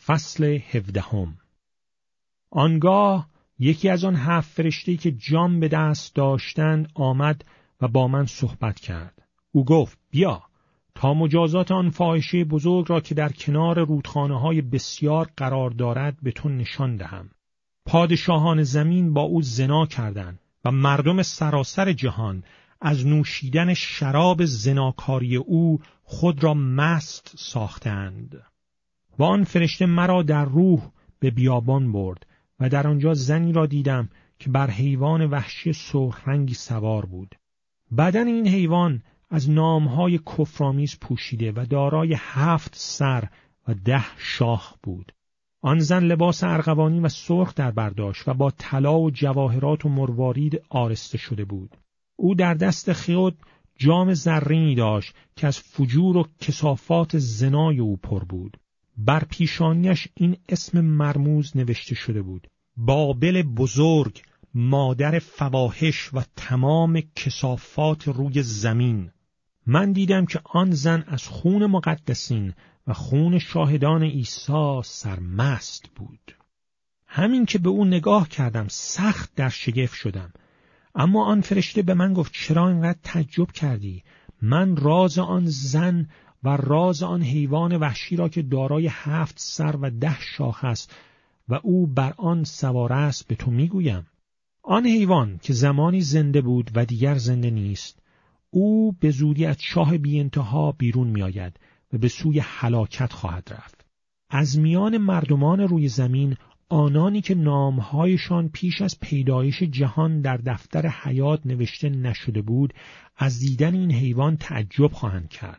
فصل 17. آنگاه یکی از آن 7 فرشته‌ای که جام به دست داشتند آمد و با من صحبت کرد. او گفت: بیا تا مجازات آن فاحشه بزرگ را که در کنار رودخانه‌های بسیار قرار دارد به تو نشان دهم. پادشاهان زمین با او زنا کردند و مردم سراسر جهان از نوشیدن شراب زناکاری او خود را مست ساختند. و آن فرشته مرا در روح به بیابان برد و در آنجا زنی را دیدم که بر حیوان وحشی سرخ رنگی سوار بود. بدن این حیوان از نامهای کفرآمیز پوشیده و دارای 7 سر و 10 شاخ بود. آن زن لباس ارغوانی و سرخ در بر داشت و با طلا و جواهرات و مروارید آرسته شده بود. او در دست خود جام زرینی داشت که از فجور و کثافات زنای او پر بود. بر پیشانیش این اسم مرموز نوشته شده بود: بابل بزرگ، مادر فواحش و تمام کثافات روی زمین. من دیدم که آن زن از خون مقدسین و خون شاهدان عیسی سرمست بود. همین که به او نگاه کردم سخت در شگفت شدم. اما آن فرشته به من گفت: چرا اینقدر تعجب کردی؟ من راز آن زن و راز آن حیوان وحشی را که دارای 7 سر و 10 شاخ است و او بر آن سوار است به تو میگویم. آن حیوان که زمانی زنده بود و دیگر زنده نیست، او به زودی از چاه بی انتها بیرون می آید و به سوی هلاکت خواهد رفت. از میان مردمان روی زمین آنانی که نامهایشان پیش از پیدایش جهان در دفتر حیات نوشته نشده بود، از دیدن این حیوان تعجب خواهند کرد.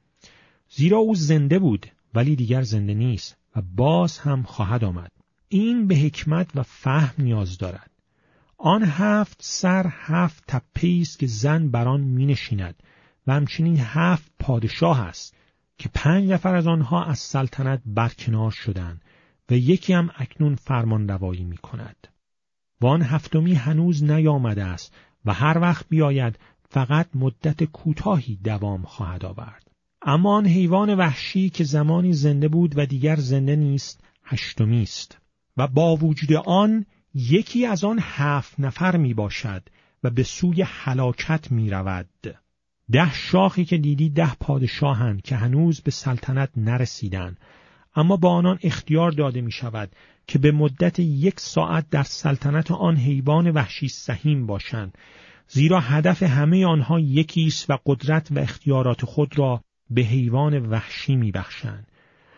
زیرا او زنده بود ولی دیگر زنده نیست و باز هم خواهد آمد. این به حکمت و فهم نیاز دارد. آن 7 سر 7 تپه‌ای است که زن بر آن می‌نشیند و همچنین 7 پادشاه است که 5 نفر از آنها از سلطنت برکنار شدند و یکی هم اکنون فرمانروایی می‌کند. و آن 7می هنوز نیامده است و هر وقت بیاید فقط مدت کوتاهی دوام خواهد آورد. اما آن حیوان وحشی که زمانی زنده بود و دیگر زنده نیست 8می است و با وجود آن یکی از آن 7 نفر می باشد و به سوی هلاکت می رود. 10 شاخی که دیدی 10 پادشاهند که هنوز به سلطنت نرسیدند، اما با آنان اختیار داده می شود که به مدت 1 ساعت در سلطنت آن حیوان وحشی سهیم باشند، زیرا هدف همه آنها یکی است و قدرت و اختیارات خود را به حیوان وحشی می بخشند.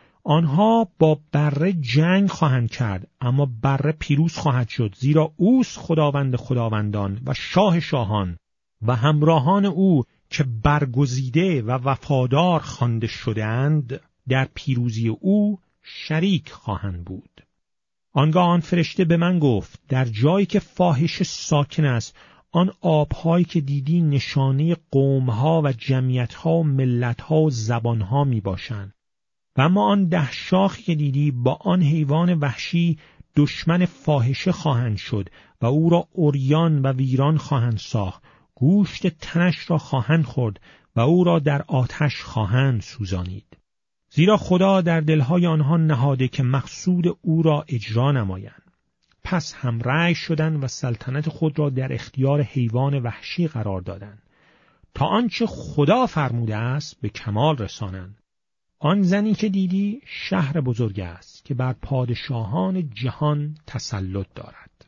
آنها با بره جنگ خواهند کرد، اما بره پیروز خواهد شد، زیرا اوست خداوند خداوندان و شاه شاهان و همراهان او که برگزیده و وفادار خوانده شده‌اند در پیروزی او شریک خواهند بود. آنگاه آن فرشته به من گفت: در جایی که فاحشه ساکن است، آن آب‌هایی که دیدی نشانه قوم‌ها و جمعیت‌ها و ملت‌ها و زبان‌ها میباشند. و اما آن 10 شاخی که دیدی با آن حیوان وحشی دشمن فاحشه خواهند شد و او را عریان و ویران خواهند ساخت، گوشت تنش را خواهند خورد و او را در آتش خواهند سوزانید. زیرا خدا در دلهای آنها نهاده که مقصود او را اجرا نمایند. پس هم رأی شدند و سلطنت خود را در اختیار حیوان وحشی قرار دادند تا آنچه خدا فرموده است به کمال رسانند. آن زنی که دیدی شهر بزرگ است که بر پادشاهان جهان تسلط دارد.